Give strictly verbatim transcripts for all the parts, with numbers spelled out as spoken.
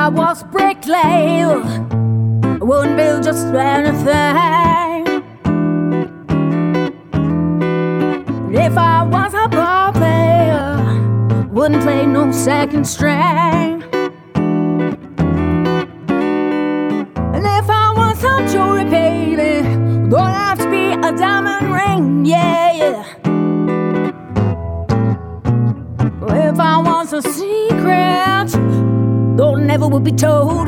I was bricklayer, I wouldn't build just anything. And if I was a ball player, I wouldn't play no second string. And if I was a jewelry baby, it would have to be a diamond ring, yeah, yeah. If I was a secret, though never would be told.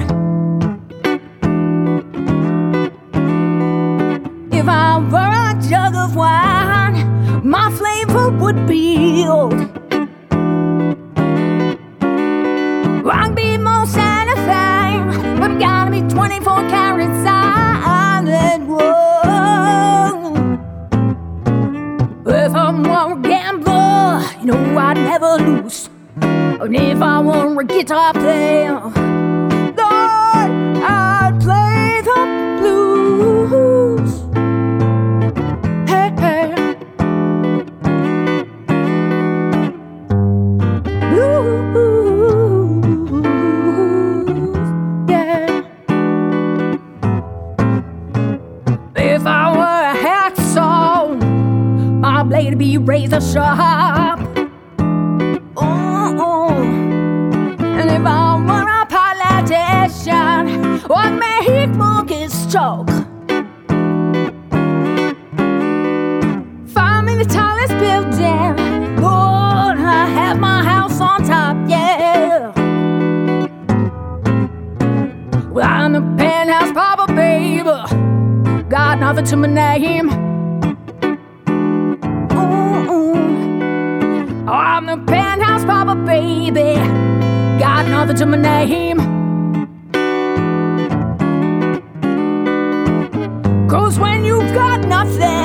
If I were a jug of wine, my flavor would be old. I can be most anything, but it gotta be twenty-four karat solid. Whoa. If I'm a gambler, you know I'd never lose. And if I were a guitar player, Lord, I'd play the blues. Hey, hey. Blues, yeah. If I were a hacksaw, my blade would be razor sharp. And if I were a politician, what make monkeys talk? Find me the tallest building, Lord, I have my house on top, yeah. Well, I'm a penthouse papa, baby, got nothing to my name. Ooh, I'm the penthouse papa, baby, got nothing to my name. Cause when you've got nothing,